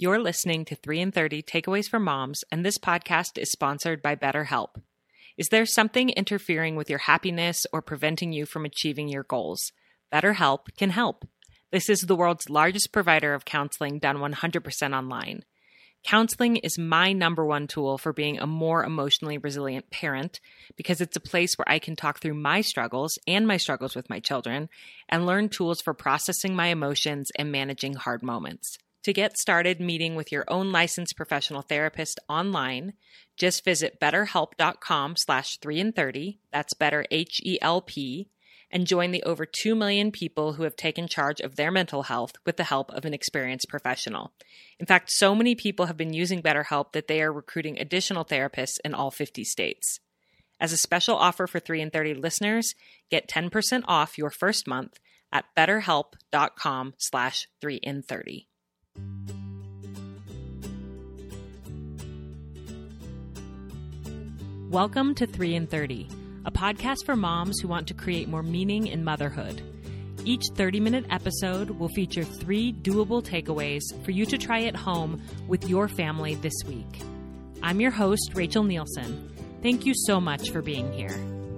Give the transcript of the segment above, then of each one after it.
You're listening to 3 in 30 Takeaways for Moms, and this podcast is sponsored by BetterHelp. Is there something interfering with your happiness or preventing you from achieving your goals? BetterHelp can help. This is the world's largest provider of counseling done 100% online. Counseling is my number one tool for being a more emotionally resilient parent because it's a place where I can talk through my struggles and my struggles with my children and learn tools for processing my emotions and managing hard moments. To get started meeting with your own licensed professional therapist online, just visit betterhelp.com/3in30, that's better HELP, and join the over 2 million people who have taken charge of their mental health with the help of an experienced professional. In fact, so many people have been using BetterHelp that they are recruiting additional therapists in all 50 states. As a special offer for 3 in 30 listeners, get 10% off your first month at betterhelp.com/3in30. Welcome to 3 in 30, a podcast for moms who want to create more meaning in motherhood. Each 30-minute episode will feature 3 doable takeaways for you to try at home with your family this week. I'm your host, Rachel Nielsen. Thank you so much for being here.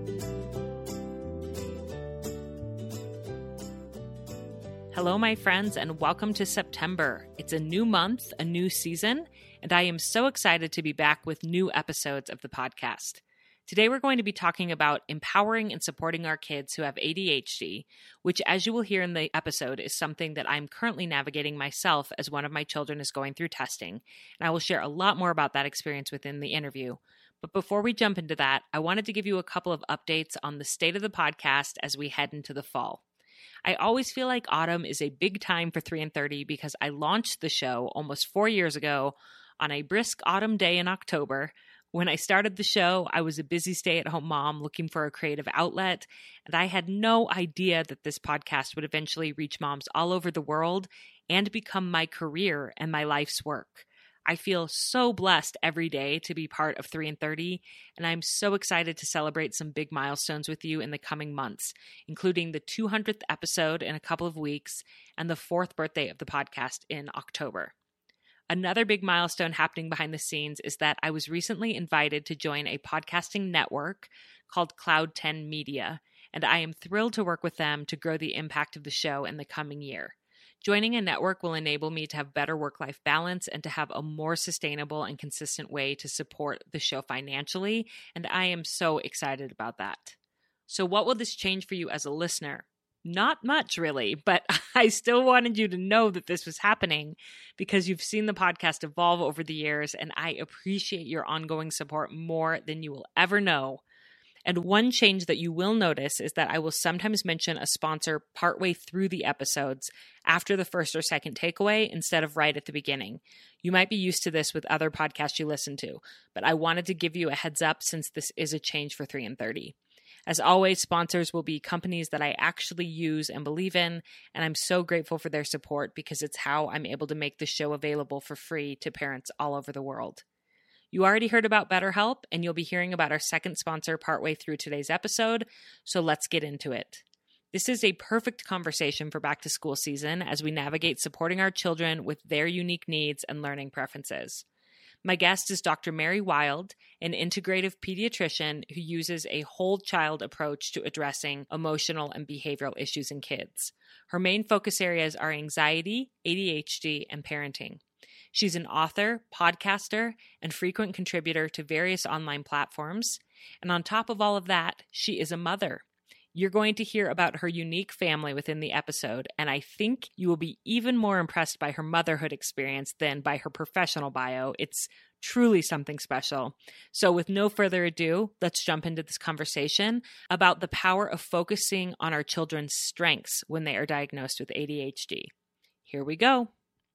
Hello, my friends, and welcome to September. It's a new month, a new season, and I am so excited to be back with new episodes of the podcast. Today, we're going to be talking about empowering and supporting our kids who have ADHD, which, as you will hear in the episode, is something that I'm currently navigating myself as one of my children is going through testing. And I will share a lot more about that experience within the interview. But before we jump into that, I wanted to give you a couple of updates on the state of the podcast as we head into the fall. I always feel like autumn is a big time for 3 in 30 because I launched the show almost 4 years ago on a brisk autumn day in October. When I started the show, I was a busy stay-at-home mom looking for a creative outlet, and I had no idea that this podcast would eventually reach moms all over the world and become my career and my life's work. I feel so blessed every day to be part of 3 in 30, and I'm so excited to celebrate some big milestones with you in the coming months, including the 200th episode in a couple of weeks and the 4th birthday of the podcast in October. Another big milestone happening behind the scenes is that I was recently invited to join a podcasting network called Cloud 10 Media, and I am thrilled to work with them to grow the impact of the show in the coming year. Joining a network will enable me to have better work-life balance and to have a more sustainable and consistent way to support the show financially, and I am so excited about that. So what will this change for you as a listener? Not much, really, but I still wanted you to know that this was happening because you've seen the podcast evolve over the years, and I appreciate your ongoing support more than you will ever know. And one change that you will notice is that I will sometimes mention a sponsor partway through the episodes after the first or second takeaway instead of right at the beginning. You might be used to this with other podcasts you listen to, but I wanted to give you a heads up since this is a change for 3 in 30. As always, sponsors will be companies that I actually use and believe in, and I'm so grateful for their support because it's how I'm able to make the show available for free to parents all over the world. You already heard about BetterHelp, and you'll be hearing about our second sponsor partway through today's episode, so let's get into it. This is a perfect conversation for back-to-school season as we navigate supporting our children with their unique needs and learning preferences. My guest is Dr. Mary Wild, an integrative pediatrician who uses a whole child approach to addressing emotional and behavioral issues in kids. Her main focus areas are anxiety, ADHD, and parenting. She's an author, podcaster, and frequent contributor to various online platforms. And on top of all of that, she is a mother. You're going to hear about her unique family within the episode, and I think you will be even more impressed by her motherhood experience than by her professional bio. It's truly something special. So with no further ado, let's jump into this conversation about the power of focusing on our children's strengths when they are diagnosed with ADHD. Here we go.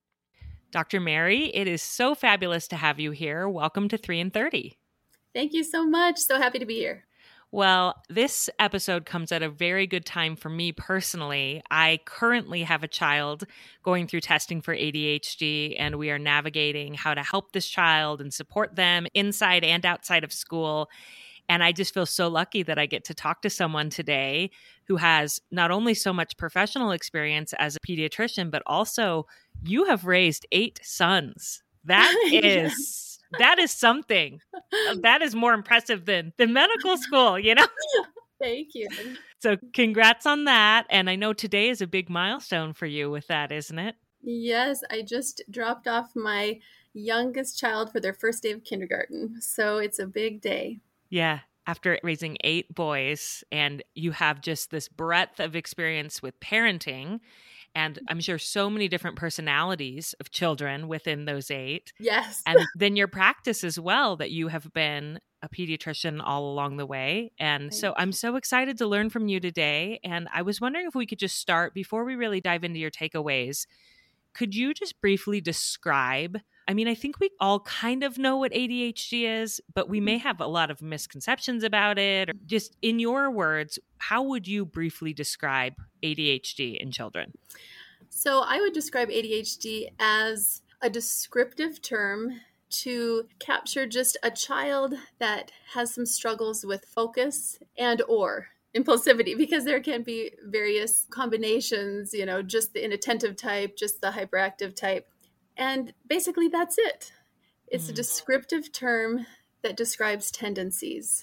Dr. Mary, it is so fabulous to have you here. Welcome to 3 in 30. Thank you so much. So happy to be here. Well, this episode comes at a very good time for me personally. I currently have a child going through testing for ADHD, and we are navigating how to help this child and support them inside and outside of school. And I just feel so lucky that I get to talk to someone today who has not only so much professional experience as a pediatrician, but also you have raised 8 sons. That Yeah. is something. That is more impressive than medical school, you know? Thank you. So congrats on that. And I know today is a big milestone for you with that, isn't it? Yes, I just dropped off my youngest child for their first day of kindergarten. So it's a big day. Yeah. After raising 8 boys, and you have just this breadth of experience with parenting, and I'm sure so many different personalities of children within those 8. Yes. And then your practice as well, that you have been a pediatrician all along the way. And so I'm so excited to learn from you today. And I was wondering if we could just start, before we really dive into your takeaways, could you just briefly describe? I mean, I think we all kind of know what ADHD is, but we may have a lot of misconceptions about it. Or just in your words, how would you briefly describe ADHD in children? So I would describe ADHD as a descriptive term to capture just a child that has some struggles with focus and or impulsivity, because there can be various combinations, just the inattentive type, just the hyperactive type. And basically that's it. It's a descriptive term that describes tendencies.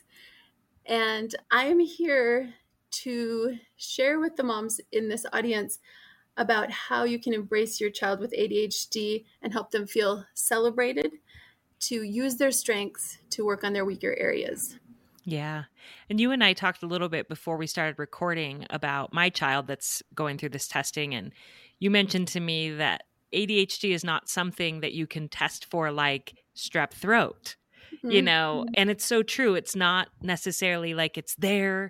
And I am here to share with the moms in this audience about how you can embrace your child with ADHD and help them feel celebrated, to use their strengths to work on their weaker areas. Yeah. And you and I talked a little bit before we started recording about my child that's going through this testing. And you mentioned to me that ADHD is not something that you can test for like strep throat, and it's so true. It's not necessarily like it's there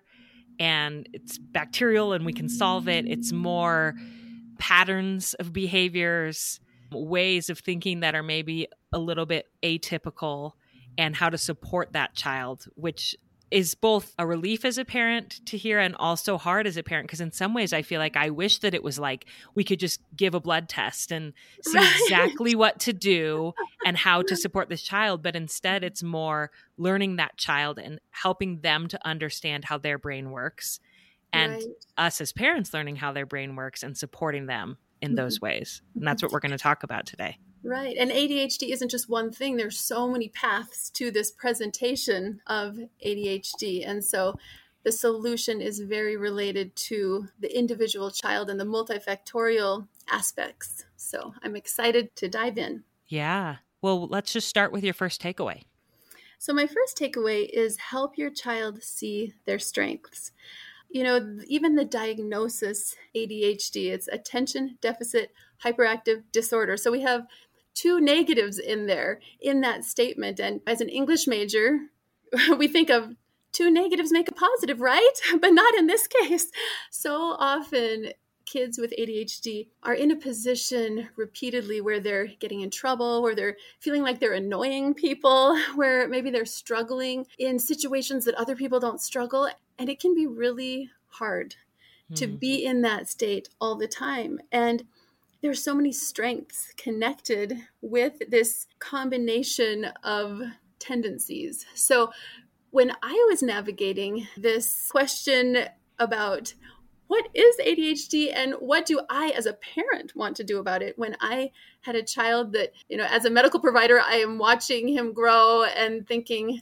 and it's bacterial and we can solve it. It's more patterns of behaviors, ways of thinking that are maybe a little bit atypical, and how to support that child, which is both a relief as a parent to hear and also hard as a parent. Because in some ways I feel like I wish that it was like we could just give a blood test and see exactly what to do and how to support this child. But instead it's more learning that child and helping them to understand how their brain works, and us as parents learning how their brain works and supporting them in those ways. And that's what we're going to talk about today. Right. And ADHD isn't just one thing. There's so many paths to this presentation of ADHD. And so the solution is very related to the individual child and the multifactorial aspects. So I'm excited to dive in. Yeah. Well, let's just start with your first takeaway. So my first takeaway is help your child see their strengths. Even the diagnosis ADHD, it's attention deficit hyperactive disorder. So we have 2 negatives in there in that statement. And as an English major, we think of 2 negatives make a positive, right? But not in this case. So often kids with ADHD are in a position repeatedly where they're getting in trouble, where they're feeling like they're annoying people, where maybe they're struggling in situations that other people don't struggle. And it can be really hard to be in that state all the time. And there's so many strengths connected with this combination of tendencies. So when I was navigating this question about what is ADHD and what do I as a parent want to do about it, when I had a child that, as a medical provider, I am watching him grow and thinking,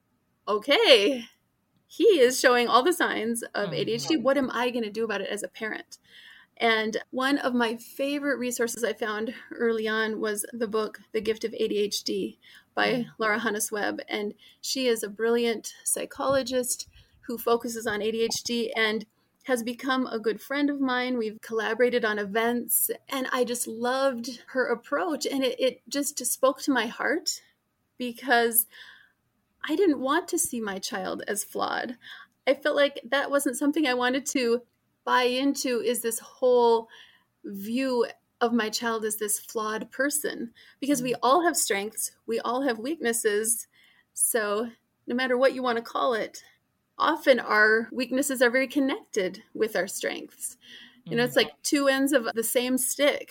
okay, he is showing all the signs of ADHD. What am I going to do about it as a parent? And one of my favorite resources I found early on was the book, The Gift of ADHD by Laura Hannes-Webb. And she is a brilliant psychologist who focuses on ADHD and has become a good friend of mine. We've collaborated on events, and I just loved her approach. And it just spoke to my heart, because I didn't want to see my child as flawed. I felt like that wasn't something I wanted to buy into, is this whole view of my child as this flawed person, because we all have strengths, we all have weaknesses. So no matter what you want to call it, often our weaknesses are very connected with our strengths. It's like 2 ends of the same stick.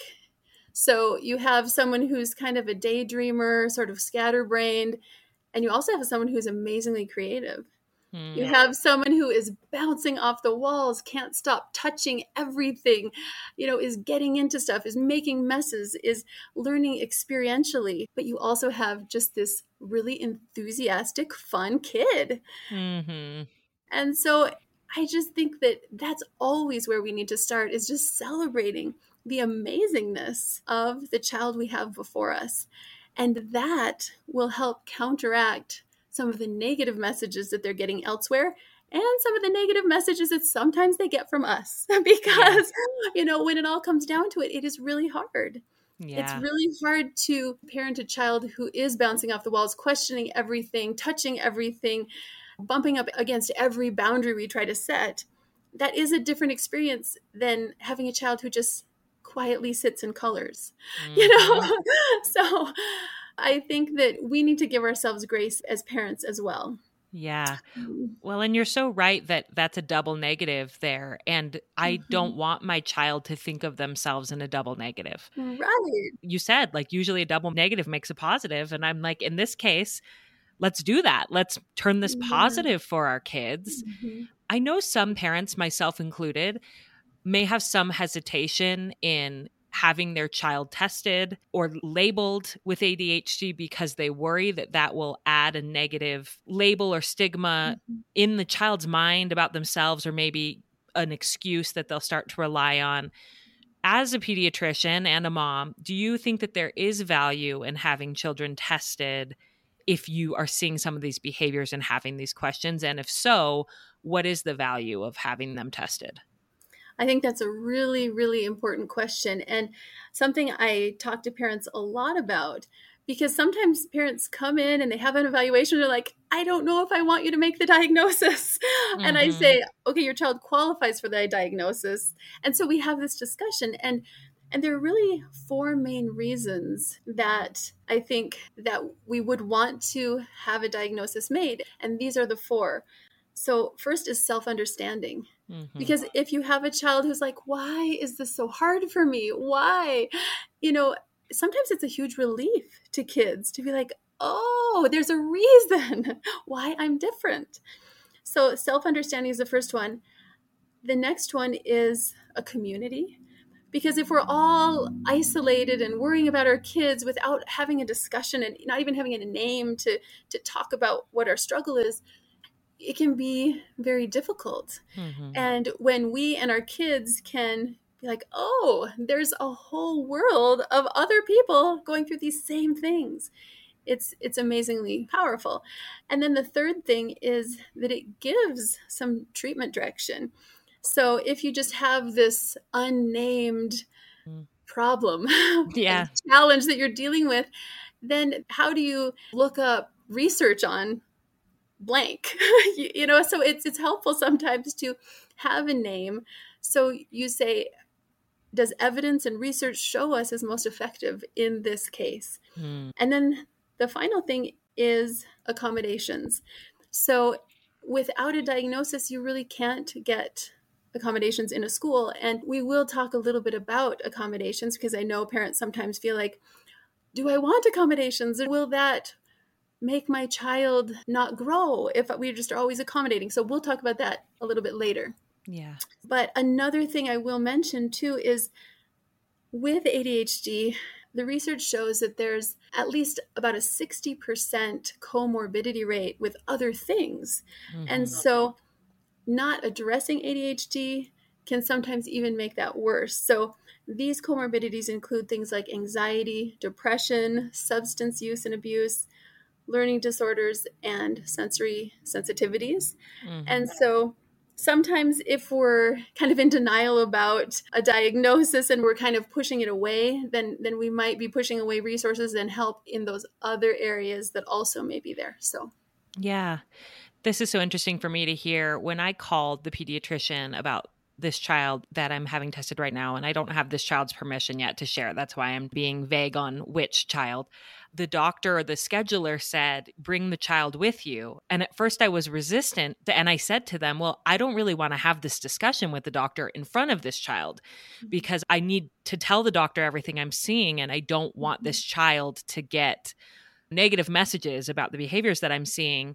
So you have someone who's kind of a daydreamer, sort of scatterbrained, and you also have someone who's amazingly creative. You have someone who is bouncing off the walls, can't stop touching everything, is getting into stuff, is making messes, is learning experientially. But you also have just this really enthusiastic, fun kid. Mm-hmm. And so I just think that that's always where we need to start, is just celebrating the amazingness of the child we have before us. And that will help counteract some of the negative messages that they're getting elsewhere and some of the negative messages that sometimes they get from us. Because, when it all comes down to it, it is really hard. Yeah. It's really hard to parent a child who is bouncing off the walls, questioning everything, touching everything, bumping up against every boundary we try to set. That is a different experience than having a child who just quietly sits and colors, So I think that we need to give ourselves grace as parents as well. Yeah. Well, and you're so right that that's a double negative there. And I don't want my child to think of themselves in a double negative. Right. You said, like, usually a double negative makes a positive. And I'm like, in this case, let's do that. Let's turn this positive for our kids. I know some parents, myself included, may have some hesitation in having their child tested or labeled with ADHD because they worry that that will add a negative label or stigma in the child's mind about themselves, or maybe an excuse that they'll start to rely on. As a pediatrician and a mom, do you think that there is value in having children tested if you are seeing some of these behaviors and having these questions? And if so, what is the value of having them tested? I think that's a really, really important question, and something I talk to parents a lot about, because sometimes parents come in and they have an evaluation. They're like, I don't know if I want you to make the diagnosis. And I say, okay, your child qualifies for the diagnosis. And so we have this discussion, and there are really four main reasons that I think that we would want to have a diagnosis made. And these are the four. So first is self-understanding. Because if you have a child who's like, why is this so hard for me? Why? Sometimes it's a huge relief to kids to be like, oh, there's a reason why I'm different. So self-understanding is the first one. The next one is a community. Because if we're all isolated and worrying about our kids without having a discussion and not even having a name to talk about what our struggle is, it can be very difficult. And when we and our kids can be like, oh, there's a whole world of other people going through these same things, it's amazingly powerful. And then the third thing is that it gives some treatment direction. So if you just have this unnamed problem, challenge that you're dealing with, then how do you look up research on blank? So it's helpful sometimes to have a name. So you say, does evidence and research show us is most effective in this case? And then the final thing is accommodations. So without a diagnosis, you really can't get accommodations in a school. And we will talk a little bit about accommodations, because I know parents sometimes feel like, do I want accommodations? And will that make my child not grow if we just are always accommodating? So we'll talk about that a little bit later. Yeah. But another thing I will mention too is with ADHD, the research shows that there's at least about a 60% comorbidity rate with other things. And so not addressing ADHD can sometimes even make that worse. So these comorbidities include things like anxiety, depression, substance use and abuse, learning disorders, and sensory sensitivities. And so sometimes if we're kind of in denial about a diagnosis and we're kind of pushing it away, then we might be pushing away resources and help in those other areas that also may be there. So, yeah, this is so interesting for me to hear. When I called the pediatrician about this child that I'm having tested right now, and I don't have this child's permission yet to share, that's why I'm being vague on which child, the doctor or the scheduler said, bring the child with you. And at first I was resistant. And I said to them, well, I don't really want to have this discussion with the doctor in front of this child, because I need to tell the doctor everything I'm seeing. And I don't want this child to get negative messages about the behaviors that I'm seeing.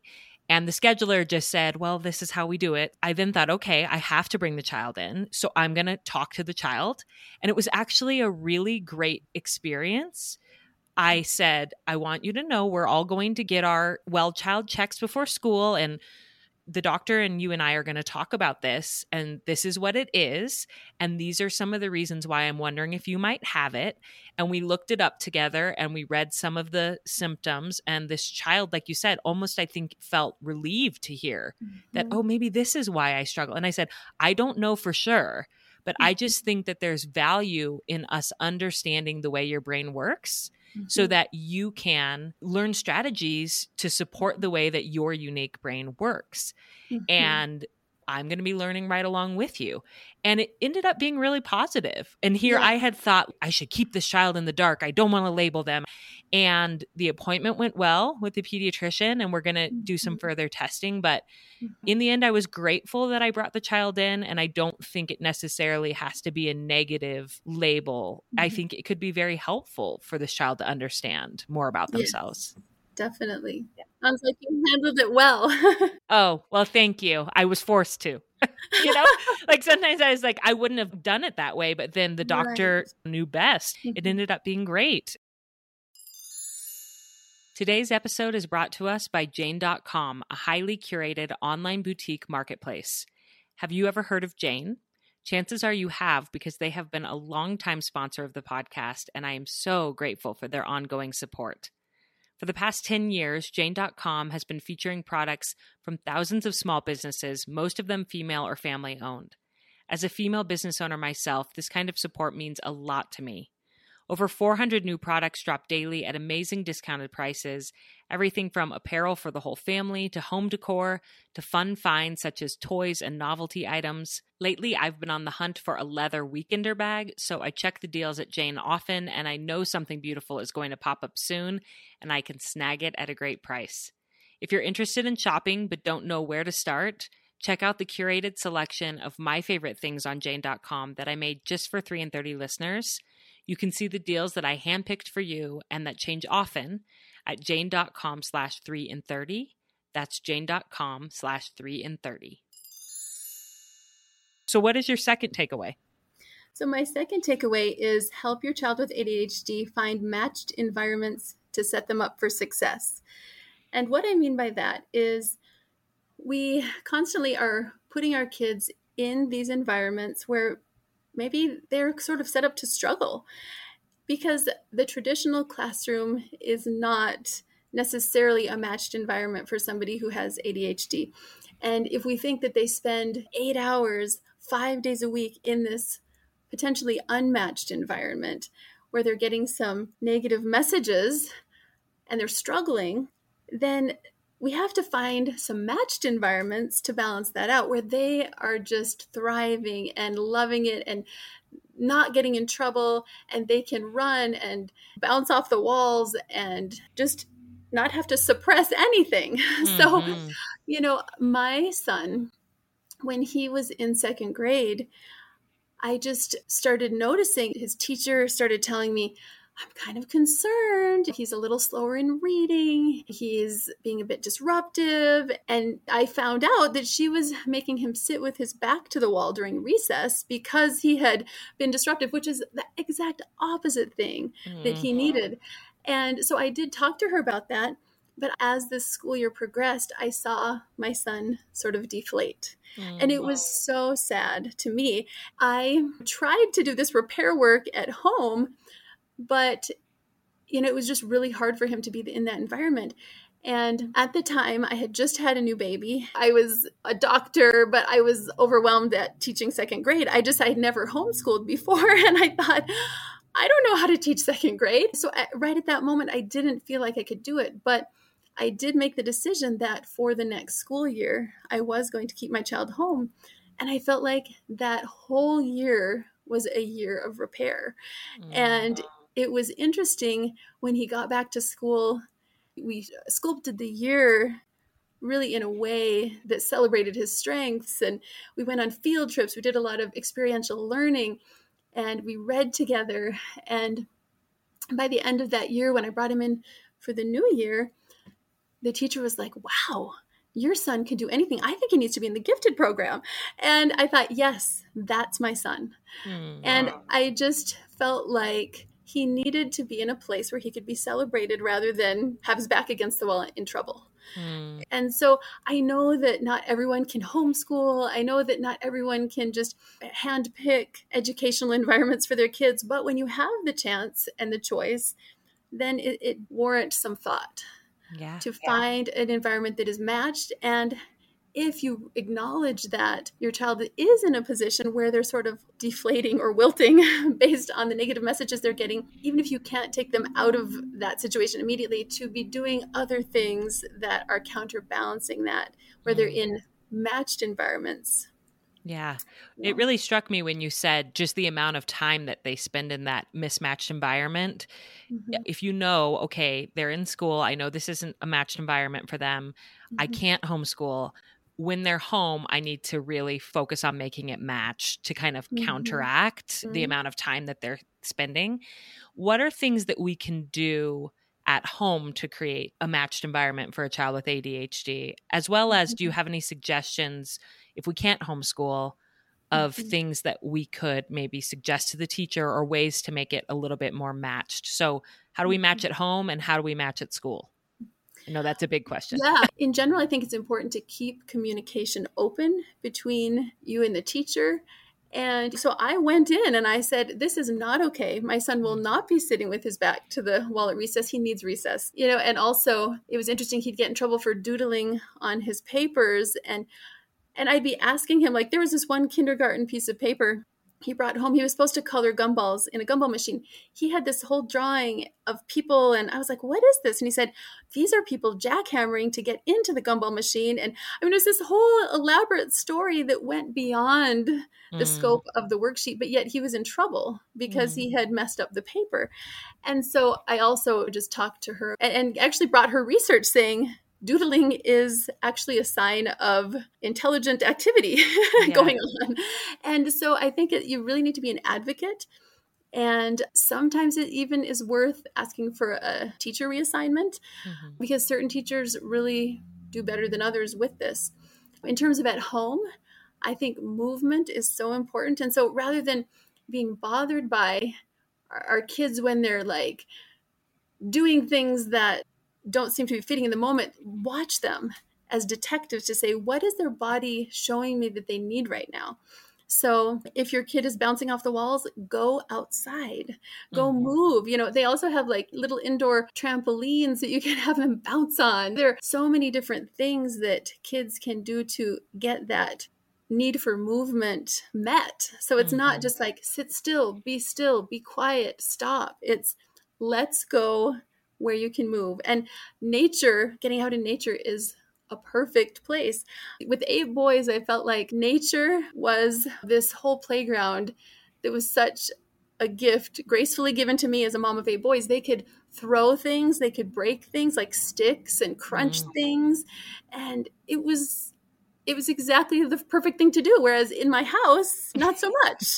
And the scheduler just said, well, this is how we do it. I then thought, okay, I have to bring the child in. So I'm going to talk to the child. And it was actually a really great experience. I said, I want you to know we're all going to get our well child checks before school, and the doctor and you and I are going to talk about this, and this is what it is, and these are some of the reasons why I'm wondering if you might have it. And we looked it up together and we read some of the symptoms, and this child, like you said, almost I think felt relieved to hear that, oh, maybe this is why I struggle. And I said, I don't know for sure, but I just think that there's value in us understanding the way your brain works, so that you can learn strategies to support the way that your unique brain works. And I'm going to be learning right along with you. And it ended up being really positive. And here I had thought I should keep this child in the dark. I don't want to label them. And the appointment went well with the pediatrician, and we're going to do some further testing. But in the end, I was grateful that I brought the child in, and I don't think it necessarily has to be a negative label. I think it could be very helpful for this child to understand more about themselves. Definitely. Sounds like you handled it well. Oh, well, thank you. I was forced to. Like sometimes I was like, I wouldn't have done it that way, but then the doctor knew best. It ended up being great. Today's episode is brought to us by Jane.com, a highly curated online boutique marketplace. Have you ever heard of Jane? Chances are you have, because they have been a longtime sponsor of the podcast, and I am so grateful for their ongoing support. For the past 10 years, Jane.com has been featuring products from thousands of small businesses, most of them female or family owned. As a female business owner myself, this kind of support means a lot to me. Over 400 new products drop daily at amazing discounted prices, everything from apparel for the whole family to home decor to fun finds such as toys and novelty items. Lately, I've been on the hunt for a leather weekender bag, so I check the deals at Jane often, and I know something beautiful is going to pop up soon, and I can snag it at a great price. If you're interested in shopping but don't know where to start, check out the curated selection of my favorite things on Jane.com that I made just for 3 and 30 listeners. You can see the deals that I handpicked for you and that change often at jane.com/3 and 30. That's jane.com/3 and 30. So what is your second takeaway? So my second takeaway is help your child with ADHD find matched environments to set them up for success. And what I mean by that is we constantly are putting our kids in these environments where maybe they're sort of set up to struggle, because the traditional classroom is not necessarily a matched environment for somebody who has ADHD. And if we think that they spend 8 hours, 5 days a week in this potentially unmatched environment where they're getting some negative messages and they're struggling, then we have to find some matched environments to balance that out, where they are just thriving and loving it and not getting in trouble, and they can run and bounce off the walls and just not have to suppress anything. So, my son, when he was in second grade, I just started noticing his teacher started telling me, I'm kind of concerned. He's a little slower in reading. He's being a bit disruptive. And I found out that she was making him sit with his back to the wall during recess because he had been disruptive, which is the exact opposite thing that he needed. And so I did talk to her about that. But as the school year progressed, I saw my son sort of deflate. And it was so sad to me. I tried to do this repair work at home, but, it was just really hard for him to be in that environment. And at the time, I had just had a new baby. I was a doctor, but I was overwhelmed at teaching second grade. I had never homeschooled before. And I thought, I don't know how to teach second grade. So right at that moment, I didn't feel like I could do it. But I did make the decision that for the next school year, I was going to keep my child home. And I felt like that whole year was a year of repair. And it was interesting when he got back to school, we sculpted the year really in a way that celebrated his strengths. And we went on field trips. We did a lot of experiential learning and we read together. And by the end of that year, when I brought him in for the new year, the teacher was like, wow, your son can do anything. I think he needs to be in the gifted program. And I thought, yes, that's my son. And I just felt like he needed to be in a place where he could be celebrated rather than have his back against the wall in trouble. And so I know that not everyone can homeschool. I know that not everyone can just handpick educational environments for their kids. But when you have the chance and the choice, then it warrants some thought to find an environment that is matched. And if you acknowledge that your child is in a position where they're sort of deflating or wilting based on the negative messages they're getting, even if you can't take them out of that situation immediately, to be doing other things that are counterbalancing that, where they're in matched environments. Yeah. It really struck me when you said just the amount of time that they spend in that mismatched environment. If you know, okay, they're in school, I know this isn't a matched environment for them. I can't homeschool. When they're home, I need to really focus on making it match to kind of counteract the amount of time that they're spending. What are things that we can do at home to create a matched environment for a child with ADHD? As well as, do you have any suggestions if we can't homeschool of things that we could maybe suggest to the teacher or ways to make it a little bit more matched? So how do we match at home and how do we match at school? I know that's a big question. Yeah. In general, I think it's important to keep communication open between you and the teacher. And so I went in and I said, this is not okay. My son will not be sitting with his back to the wall at recess. He needs recess. And also it was interesting. He'd get in trouble for doodling on his papers. And I'd be asking him, like, there was this one kindergarten piece of paper he brought home. He was supposed to color gumballs in a gumball machine. He had this whole drawing of people, and I was like, what is this? And he said, these are people jackhammering to get into the gumball machine. And I mean, it was this whole elaborate story that went beyond the scope of the worksheet, but yet he was in trouble because he had messed up the paper. And so I also just talked to her and actually brought her research saying, doodling is actually a sign of intelligent activity going on. And so I think you really need to be an advocate. And sometimes it even is worth asking for a teacher reassignment because certain teachers really do better than others with this. In terms of at home, I think movement is so important. And so rather than being bothered by our kids when they're like doing things that don't seem to be fitting in the moment, watch them as detectives to say, what is their body showing me that they need right now? So if your kid is bouncing off the walls, go outside, go move. They also have like little indoor trampolines that you can have them bounce on. There are so many different things that kids can do to get that need for movement met. So it's not just like sit still, be quiet, stop. It's let's go where you can move. And nature, getting out in nature is a perfect place. With 8 boys, I felt like nature was this whole playground that was such a gift gracefully given to me as a mom of 8 boys. They could throw things, they could break things like sticks and crunch things. And it was exactly the perfect thing to do. Whereas in my house, not so much.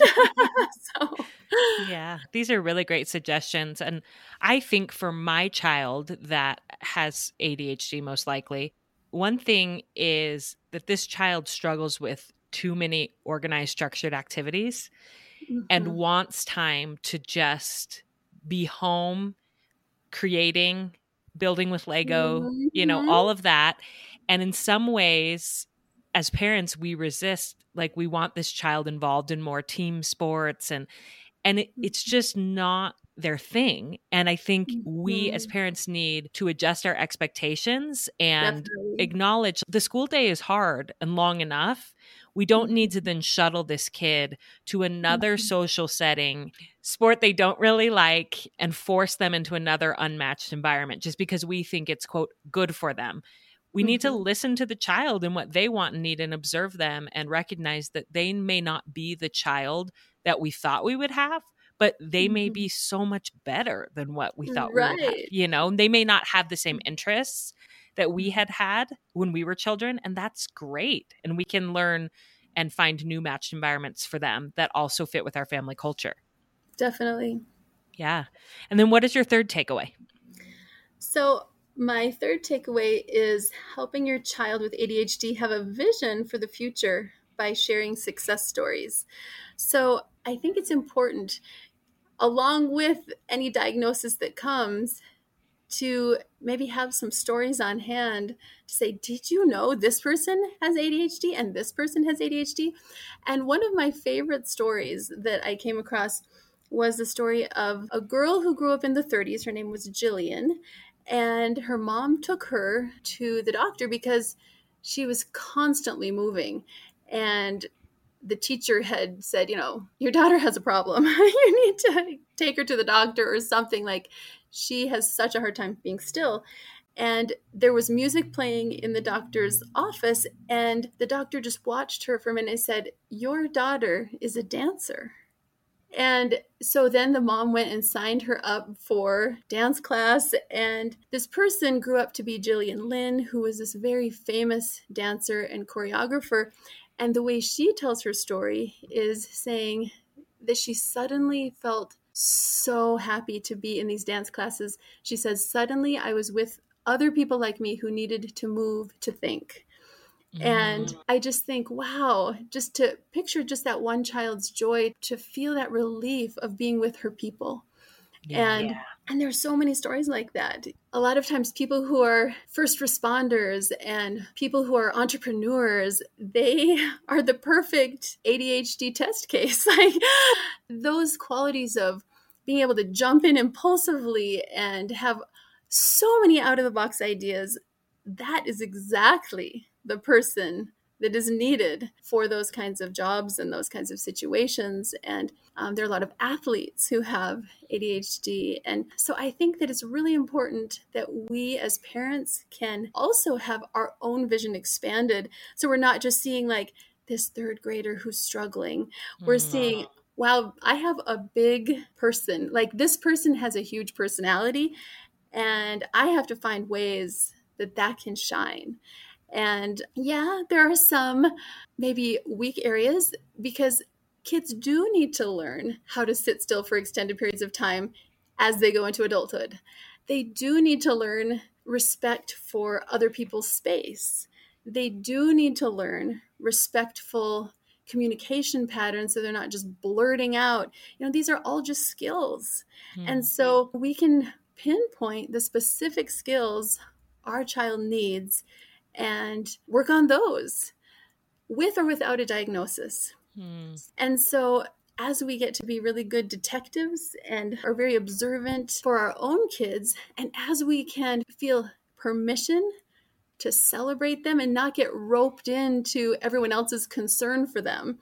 Yeah, these are really great suggestions. And I think for my child that has ADHD, most likely, one thing is that this child struggles with too many organized, structured activities and wants time to just be home, creating, building with Lego, all of that. And in some ways, as parents, we resist, like we want this child involved in more team sports and it's just not their thing. And I think we as parents need to adjust our expectations and acknowledge the school day is hard and long enough. We don't need to then shuttle this kid to another social setting, sport they don't really like, and force them into another unmatched environment just because we think it's, quote, good for them. We need to listen to the child and what they want and need and observe them and recognize that they may not be the child that we thought we would have, but they may be so much better than what we thought we would have. They may not have the same interests that we had when we were children, and that's great. And we can learn and find new matched environments for them that also fit with our family culture. Definitely. Yeah. And then what is your third takeaway? So My third takeaway is helping your child with ADHD have a vision for the future by sharing success stories. So I think it's important, along with any diagnosis that comes, to maybe have some stories on hand to say, did you know this person has ADHD and this person has ADHD? And one of my favorite stories that I came across was the story of a girl who grew up in the 30s. Her name was Jillian, and her mom took her to the doctor because she was constantly moving. And the teacher had said, your daughter has a problem. You need to take her to the doctor or something. Like, she has such a hard time being still. And there was music playing in the doctor's office, and the doctor just watched her for a minute and said, your daughter is a dancer. And so then the mom went and signed her up for dance class. And this person grew up to be Jillian Lynn, who was this very famous dancer and choreographer. And the way she tells her story is saying that she suddenly felt so happy to be in these dance classes. She says, suddenly I was with other people like me who needed to move to think. And I just think, wow, just to picture just that one child's joy, to feel that relief of being with her people. And there's so many stories like that. A lot of times people who are first responders and people who are entrepreneurs, they are the perfect ADHD test case. Like, those qualities of being able to jump in impulsively and have so many out of the box ideas, that is exactly the person that is needed for those kinds of jobs and those kinds of situations. And there are a lot of athletes who have ADHD. And so I think that it's really important that we as parents can also have our own vision expanded. So we're not just seeing like this third grader who's struggling. We're seeing, wow, I have a big person. Like, this person has a huge personality, and I have to find ways that can shine. And yeah, there are some maybe weak areas, because kids do need to learn how to sit still for extended periods of time as they go into adulthood. They do need to learn respect for other people's space. They do need to learn respectful communication patterns so they're not just blurting out. These are all just skills. And so we can pinpoint the specific skills our child needs and work on those with or without a diagnosis. And so as we get to be really good detectives and are very observant for our own kids, and as we can feel permission to celebrate them and not get roped into everyone else's concern for them,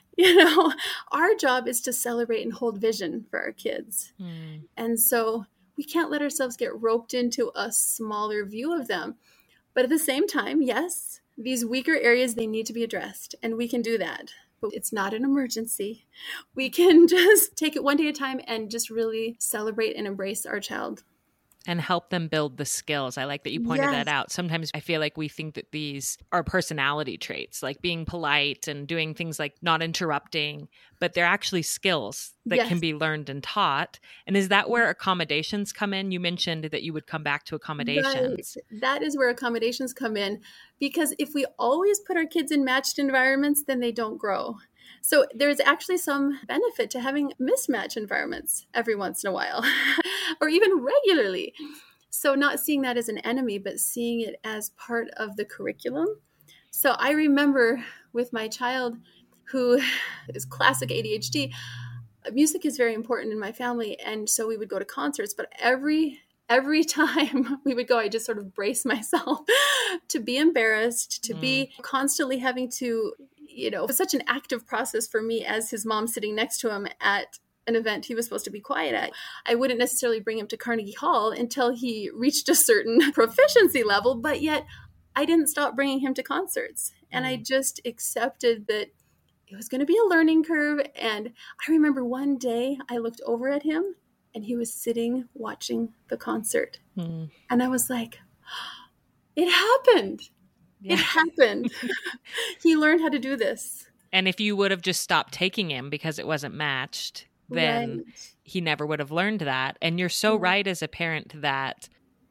our job is to celebrate and hold vision for our kids. And so we can't let ourselves get roped into a smaller view of them. But at the same time, yes, these weaker areas, they need to be addressed, and we can do that. But it's not an emergency. We can just take it one day at a time and just really celebrate and embrace our child. And help them build the skills. I like that you pointed that out. Sometimes I feel like we think that these are personality traits, like being polite and doing things like not interrupting, but they're actually skills that can be learned and taught. And is that where accommodations come in? You mentioned that you would come back to accommodations. Right. That is where accommodations come in, because if we always put our kids in matched environments, then they don't grow. So there's actually some benefit to having mismatch environments every once in a while, or even regularly. So not seeing that as an enemy, but seeing it as part of the curriculum. So I remember with my child, who is classic ADHD, music is very important in my family. And so we would go to concerts, but every time we would go, I just sort of brace myself to be embarrassed, to be constantly having to, it was such an active process for me as his mom sitting next to him at an event he was supposed to be quiet at. I wouldn't necessarily bring him to Carnegie Hall until he reached a certain proficiency level, but yet I didn't stop bringing him to concerts. And I just accepted that it was going to be a learning curve. And I remember one day I looked over at him and he was sitting watching the concert. And I was like, it happened. Yeah. It happened. He learned how to do this. And if you would have just stopped taking him because it wasn't matched, then he never would have learned that. And you're so right as a parent that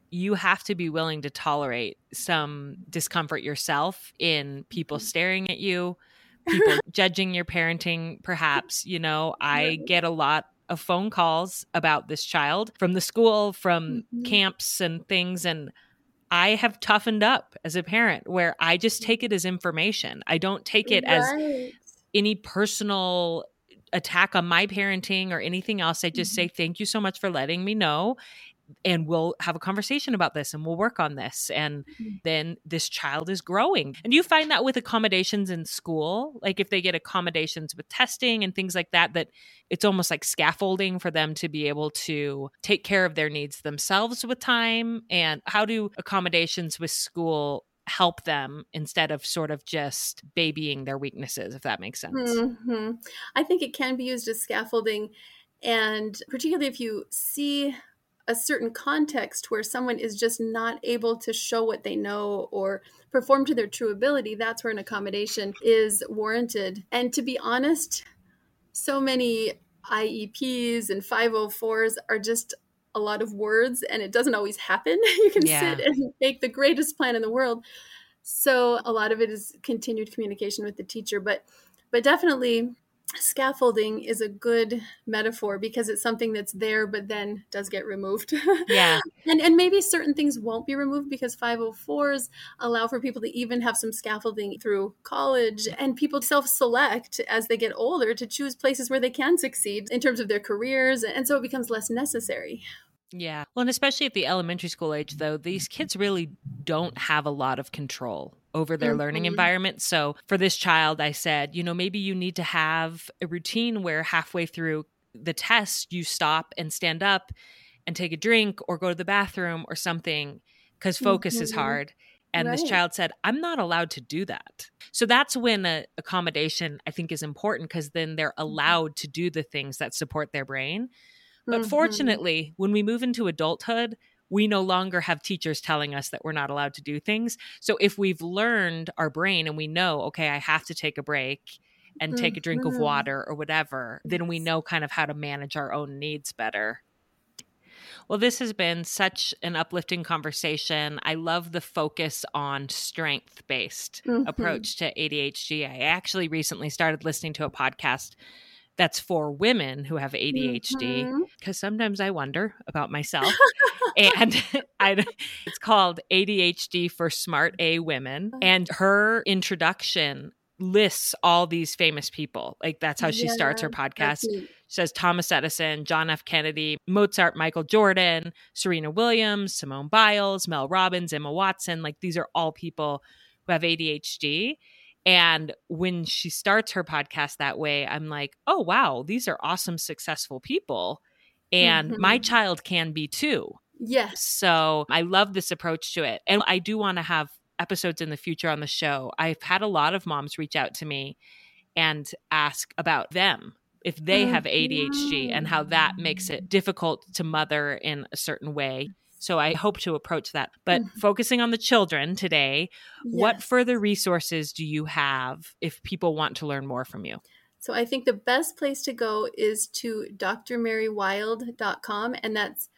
you have to be willing to tolerate some discomfort yourself in people staring at you, people judging your parenting, perhaps. I get a lot of phone calls about this child from the school, from camps and things. And I have toughened up as a parent where I just take it as information. I don't take it as any personal attack on my parenting or anything else. I just say, thank you so much for letting me know. And we'll have a conversation about this and we'll work on this. And then this child is growing. And you find that with accommodations in school, like if they get accommodations with testing and things like that, that it's almost like scaffolding for them to be able to take care of their needs themselves with time. And how do accommodations with school help them instead of sort of just babying their weaknesses, if that makes sense? I think it can be used as scaffolding. And particularly if you see a certain context where someone is just not able to show what they know or perform to their true ability, that's where an accommodation is warranted. And to be honest, so many IEPs and 504s are just a lot of words, and it doesn't always happen. You can sit and make the greatest plan in the world. So a lot of it is continued communication with the teacher, but definitely scaffolding is a good metaphor because it's something that's there, but then does get removed. Yeah. And maybe certain things won't be removed because 504s allow for people to even have some scaffolding through college, and people self-select as they get older to choose places where they can succeed in terms of their careers. And so it becomes less necessary. Yeah. Well, and especially at the elementary school age, though, these kids really don't have a lot of control over their learning environment. So for this child, I said, maybe you need to have a routine where halfway through the test, you stop and stand up and take a drink or go to the bathroom or something, because focus is hard. And this child said, I'm not allowed to do that. So that's when an accommodation, I think, is important, because then they're allowed to do the things that support their brain. But fortunately, when we move into adulthood, we no longer have teachers telling us that we're not allowed to do things. So if we've learned our brain and we know, okay, I have to take a break and take a drink of water or whatever, then we know kind of how to manage our own needs better. Well, this has been such an uplifting conversation. I love the focus on strength-based approach to ADHD. I actually recently started listening to a podcast that's for women who have ADHD, because sometimes I wonder about myself. And it's called ADHD for Smart A Women. And her introduction lists all these famous people. Like, that's how she starts her podcast. She says Thomas Edison, John F. Kennedy, Mozart, Michael Jordan, Serena Williams, Simone Biles, Mel Robbins, Emma Watson. Like, these are all people who have ADHD. And when she starts her podcast that way, I'm like, oh, wow, these are awesome, successful people. And my child can be too. Yes. So I love this approach to it. And I do want to have episodes in the future on the show. I've had a lot of moms reach out to me and ask about them, if they have ADHD and how that makes it difficult to mother in a certain way. So I hope to approach that. But focusing on the children today, what further resources do you have if people want to learn more from you? So I think the best place to go is to drmarywilde.com, and that's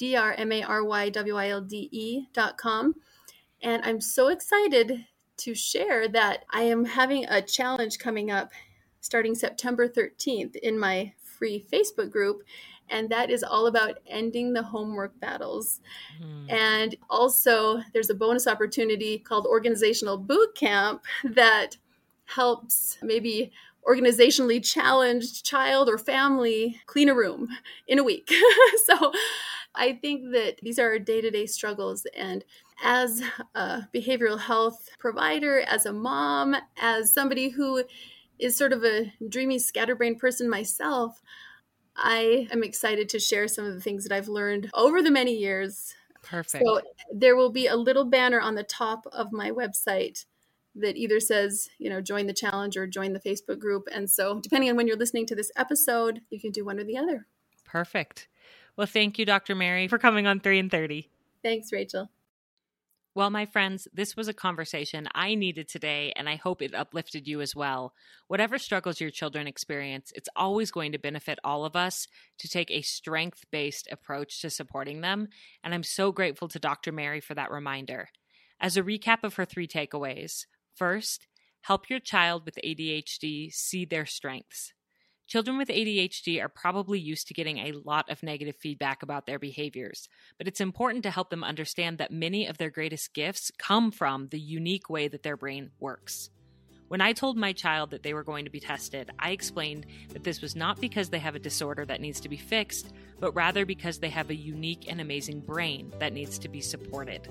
drmarywilde.com. And I'm so excited to share that I am having a challenge coming up starting September 13th in my free Facebook group. And that is all about ending the homework battles. And also there's a bonus opportunity called Organizational Boot Camp that helps maybe organizationally challenged child or family clean a room in a week. So I think that these are our day-to-day struggles. And as a behavioral health provider, as a mom, as somebody who is sort of a dreamy scatterbrained person myself, I am excited to share some of the things that I've learned over the many years. Perfect. So there will be a little banner on the top of my website that either says, join the challenge or join the Facebook group. And so depending on when you're listening to this episode, you can do one or the other. Perfect. Well, thank you, Dr. Mary, for coming on 3 in 30. Thanks, Rachel. Well, my friends, this was a conversation I needed today, and I hope it uplifted you as well. Whatever struggles your children experience, it's always going to benefit all of us to take a strength-based approach to supporting them, and I'm so grateful to Dr. Mary for that reminder. As a recap of her 3 takeaways, first, help your child with ADHD see their strengths. Children with ADHD are probably used to getting a lot of negative feedback about their behaviors, but it's important to help them understand that many of their greatest gifts come from the unique way that their brain works. When I told my child that they were going to be tested, I explained that this was not because they have a disorder that needs to be fixed, but rather because they have a unique and amazing brain that needs to be supported.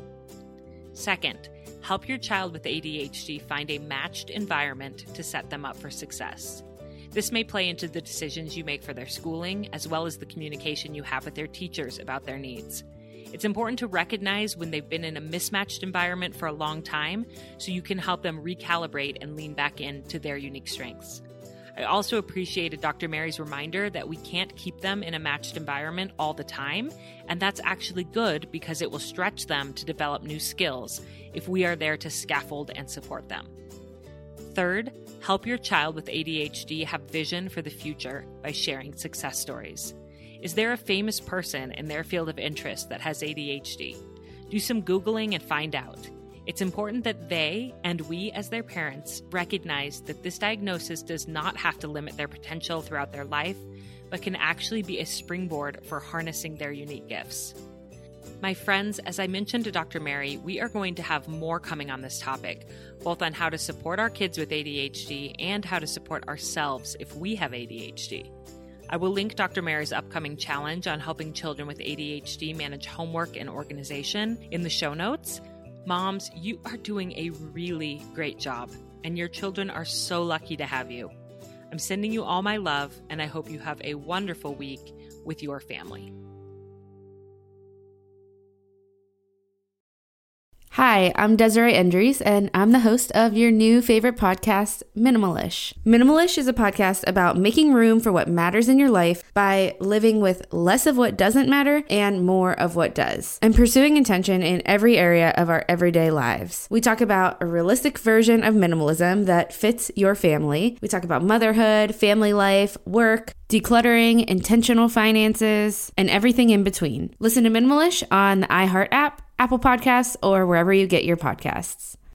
Second, help your child with ADHD find a matched environment to set them up for success. This may play into the decisions you make for their schooling, as well as the communication you have with their teachers about their needs. It's important to recognize when they've been in a mismatched environment for a long time, so you can help them recalibrate and lean back into their unique strengths. I also appreciated Dr. Mary's reminder that we can't keep them in a matched environment all the time, and that's actually good because it will stretch them to develop new skills if we are there to scaffold and support them. Third, help your child with ADHD have vision for the future by sharing success stories. Is there a famous person in their field of interest that has ADHD? Do some Googling and find out. It's important that they, and we as their parents, recognize that this diagnosis does not have to limit their potential throughout their life, but can actually be a springboard for harnessing their unique gifts. My friends, as I mentioned to Dr. Mary, we are going to have more coming on this topic, both on how to support our kids with ADHD and how to support ourselves if we have ADHD. I will link Dr. Mary's upcoming challenge on helping children with ADHD manage homework and organization in the show notes. Moms, you are doing a really great job, and your children are so lucky to have you. I'm sending you all my love, and I hope you have a wonderful week with your family. Hi, I'm Desiree Endries, and I'm the host of your new favorite podcast, Minimalish. Minimalish is a podcast about making room for what matters in your life by living with less of what doesn't matter and more of what does, and pursuing intention in every area of our everyday lives. We talk about a realistic version of minimalism that fits your family. We talk about motherhood, family life, work, decluttering, intentional finances, and everything in between. Listen to Minimalish on the iHeart app, Apple Podcasts, or wherever you get your podcasts.